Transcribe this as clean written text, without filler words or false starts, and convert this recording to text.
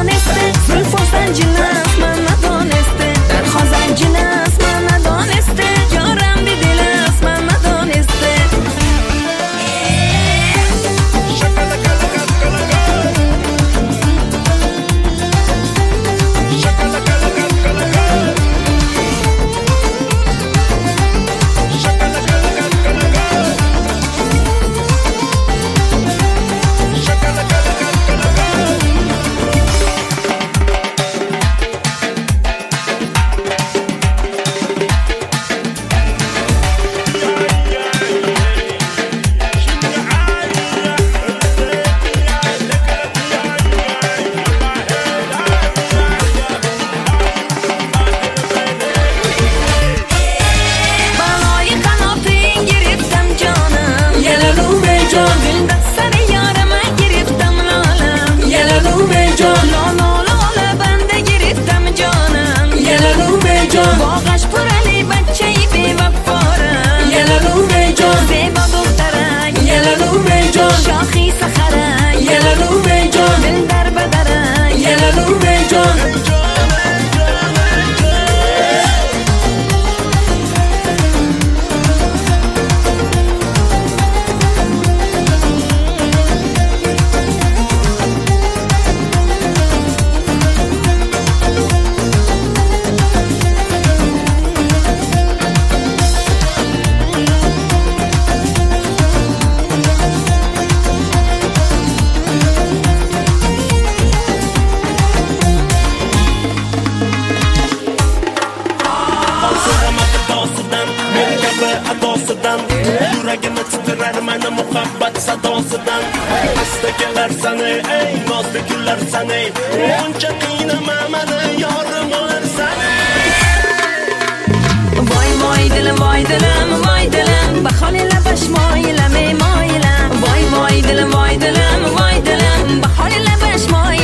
ندانسته زلف و زنجیل است من ندانسته در خواه زنجیل است من ندانسته یارم بی دل است من ندانسته باغش پر علی بچه‌ای بی وفارم یلالومه جان زیبا دخترک یلالومه جان شاخی سخرک یلالومه جان دل در بدرک یلالومه جان yuragimni titrar mana muhabbat sadosidan asta kelar sani ey nozli kunlar sani buncha qiynama mani yorim bo'larsan voy dilim baholi labash moyilam ey moyilam voy dilim baholi labash moyilam